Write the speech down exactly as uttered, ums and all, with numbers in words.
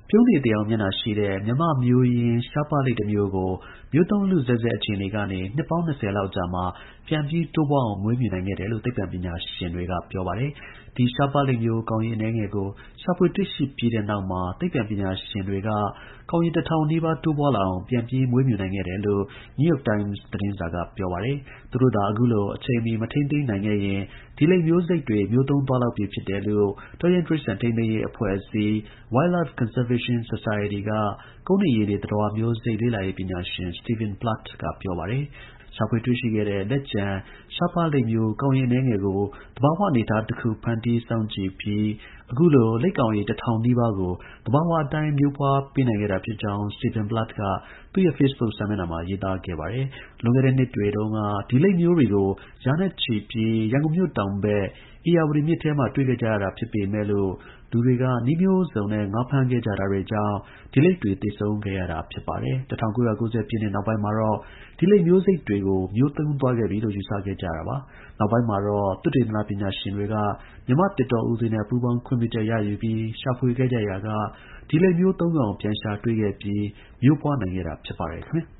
ပြုံးနေတရားမျက်နှာရှိတဲ့မြမမျိုးရင်းရှားပါးလိပ်တစ်မျိုးကိုမျိုးတုန်းလူဇက်ဇက်အခြေအနေကနေနှစ်ပေါင်း၂၀လောက်ကြာမှာပြန်ပြီးတိုးပွားအောင်မွေးမြူနိုင်ခဲ့တယ်လို့သိပ္ပံပညာရှင်တွေကပြောပါတယ်ဒီရှားပါးလိပ်မျိုးကောင်ရင်အနှဲငယ်ကိုရှာဖွေတွေ့ရှိပြီးတဲ့နောက်မှာသိပ္ပံပညာရှင်တွေကကောင်ရင်တစ်ထောင်နီးပါးတိုးပွားလာအောင်ပြန်ပြီးမွေးမြူနိုင်ခဲ့တယ်လို့ New York Times သတင်းစာကပြောပါတယ်သူတို့သာအခုလိုအချိန်မီမထိန်းသိမ်းနိုင်ခဲ့ရင်ဒီလိပ်မျိုးစိတ်တွေမျိုးတုန်းသွားလောက်ပြီဖြစ်တယ်လို့တော်ရင်တိရစ္ဆာန်ထိန်းသိမ်းရေးအဖွဲ့အစည်း Wildlife Conservation Society ကကုန်းနေရေတွေသတ္တဝါမျိုးစိတ်လေ့လာရေးပညာရှင် Steven Platt ကပြောပါတယ်ရှာဖွေတွေ့ရှိခဲ့တဲ့လက်ကျန်ရှားပါးလိပ်မျိုးကောင်ရင်အနှဲငယ်ကိုသဘာဝအနေအထားတစ်ခုဖန်တီးစောင့်ကြည့်ပြီးအခုလိုလိပ်ကောင်ရေတစ်ထောင်နီးပါးကိုသဘာဝအတိုင်းမျိုးပွားပေးနိုင်ခဲ့တာဖြစ်ကြောင်း Steven Platt ကသူ့ရဲ့ Facebook စာမျက်နှာမှာရေးသားခဲ့ပါတယ်လွန်ခဲ့တဲ့နှစ်တွေတုန်းကဒီလိပ်မျိုးတွေကိုရာနဲ့ချီပြီးရန်ကုန်မြို့တောင်ဘက်ဧရာဝတီမြစ်ထဲမှာတွေ့ခဲ့ကြရတာဖြစ်ပေမဲ့လို့လူတွေကနည်းမျိုးစုံနဲ့ငါးဖမ်းခဲ့ကြတာတွေကြောင့်ဒီလိပ်တွေသေဆုံးခဲ့ရတာဖြစ်ပါတယ်၁၉၉၀ပြည့်နှစ်နောက်ပိုင်းမှာတော့ဒီလိပ်မျိုးစိတ်တွေကိုမျိုးတုန်းသွားခဲ့ပြီလို့ယူဆခဲ့ကြတာပါနောက်ပိုင်းမှာတော့သုတေသနပညာရှင်တွေကမြမသစ်တောဦးစီးနဲ့ပူးပေါင်းခွင့်ပြုချက်ရယူပြီးရှာဖွေခဲ့ကြရာကဒီလိပ်မျိုးသုံးကောင်ပြန်ရှာတွေ့ခဲ့ပြီးမျိုးပွားနိုင်ခဲ့တာဖြစ်ပါတယ်ခင်ဗျ